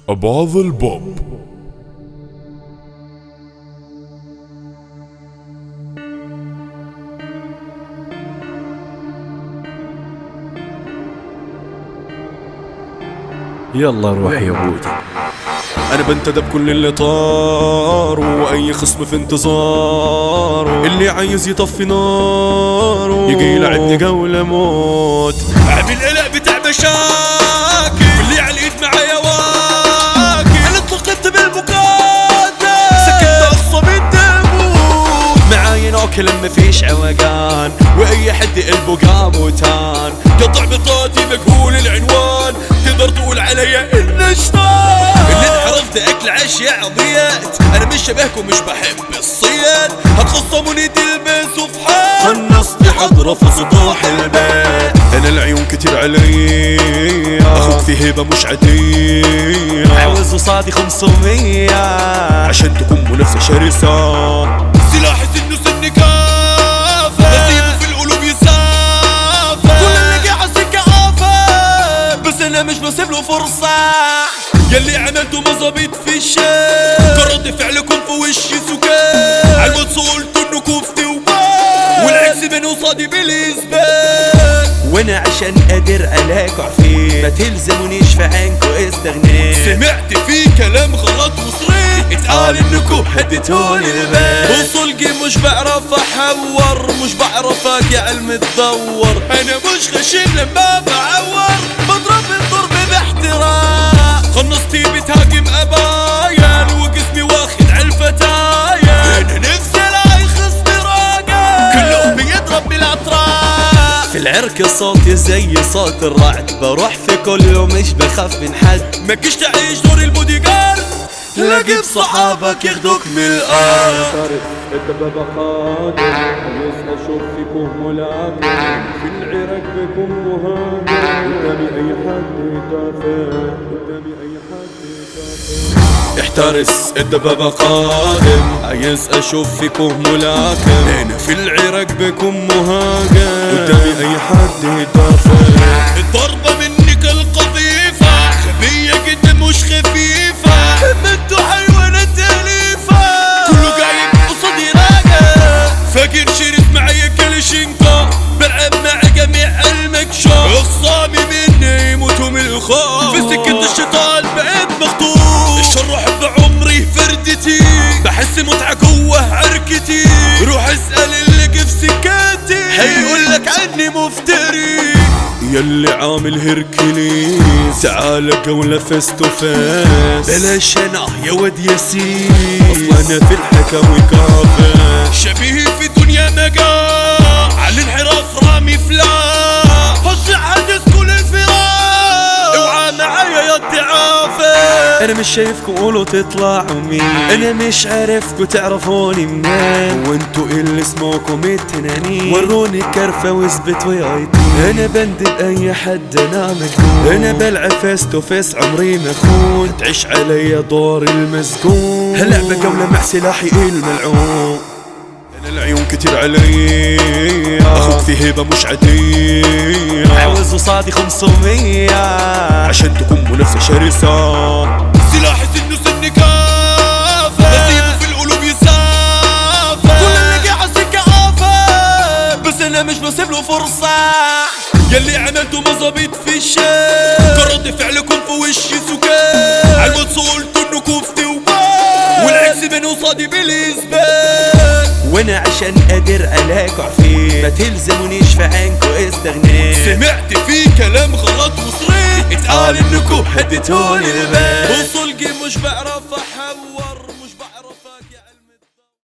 أبعض البوب. يلا روح يا بودي. انا بنتدب كل اللي طار، واي خصم في انتظاره، اللي عايز يطفي ناره يجي يلعبني جولة موت. عامل قلق بتاع مشاكل، واللي على الايد معايا واكل. انا اتلقيت بالمقاتل، سكت اقصى من تموت. معايا ناكل مفيش عوجان، واي حد قلبه قابوتان. قطع بطاطي مجهول العنوان، تقدر تقول عليا اني شطان. اللي انحرفت اكل عشياء ضيعت، انا مش شبهكم مش بحب الصياد. هتخصموني تلبسوا في حال، خلصتي حضرة في سطوح البيت. انا العيون كتير علي، اخوك في هيبة مش عادية. عاوز قصادي 500 عشان تكون منافسة شرسة. سلاحي سنه سن كافة، بسيبه في القلوب يسافة. كل اللي قاعد سكة آفة، بس انا مش بسيب له فرصة. يلي عملتوا مظابيط في الشارع، كرد فعلكم في وشي سكان. عالموت قلتوا انكم في توبان، والعكس بين قصادي بالاثبات. وانا عشان قادر الاقع فيه، ما تلزمونيش في عينكو استغنيت. سمعت في كلام غلط وصريح، اتقال انكم هديتوني البيت. وصلقي مش بعرف احور، مش بعرف اقع المتدور. انا مش غشيم لما بعور، بضرب الضرب باحترام. خلصتي بتهاجم ابايا، وجسمي واخد عالفتايا. انا نفسي الاقي خصمي راجع، كله بيضرب بالاطراف. في العرك صوتي زي صوت الرعد، بروح في كل يوم مش بخاف من حد. ماكش تعيش دور البودي جارد، لاقي بصحابك ياخدوك من الارض. الدبابة قادر، عايز اشوف فيكم ملاكم. في العراق بكم مهاجم، قدامي اي حد يدافع، قدامي اي حد يدافع. احترس الدبابة قادم، عايز اشوف فيكم ملاكم. هنا في العراق بكم مهاجم، قدامي اي حد يدافع. الضربة منك القذيفة، خبية جدا مش خفيفة. انتوا حيوانات أليفة، كله جايب قصادي راجع. فاكر شريط معايا كلاشينكوف، بلعب مع جميع المكشوف. اخصامي مني يموتوا من الخوف، في سكة الشيطان بقيت مخطوف. الشر حب عمري فردتي، بحس متعة جوه عركتي. روح اسأل اللي في سكتي، هيقولك عني مفتري. يلي عامل هيركليز، تعال جولة فيس تو فيس. بلاش انا يا واد ياسين، اصلا انا في الحكاوي كافر. شبيهي في دنيا مجال، على الانحراف رامي فلاح. هصي حدث كل الفراق، اوعى معايا يا الضعافة. انا مش شايفكم قولوا تطلعوا مين، انا مش عارفكم تعرفوني منين. وانتوا اللي اسمكم التنانين، وروني الكرفة واثبتوا يا ايدين. انا بندب اي حد انا مجنون. انا بلعب فيس تو فيس عمري ما اكون. تعيش علي دور المسجون، هلعب جولة مع سلاحي الملعون. انا العيون كتير علي، اخوك في هيبة مش عادية. عاوز قصادي 500 عشان تكون منافسة شرسة. سلاحي سنه سن كافة، بسيبه في القلوب يسافة. كل اللي قاعد سكة آفة، بس انا مش بسيب له فرصة. يلي عملتوا مظابيط في الشارع، كرد فعلكم في وشي سكان. عالموت قلتوا انكم في توبان، والعكس بين قصادي بالاثبات. وانا عشان قادر الاقع فيه، ما تلزمونيش في عينكو استغنيت. سمعت في كلام غلط وصريح، اتقال انكم هديتوني البيت. وصلقي مش بعرف احور.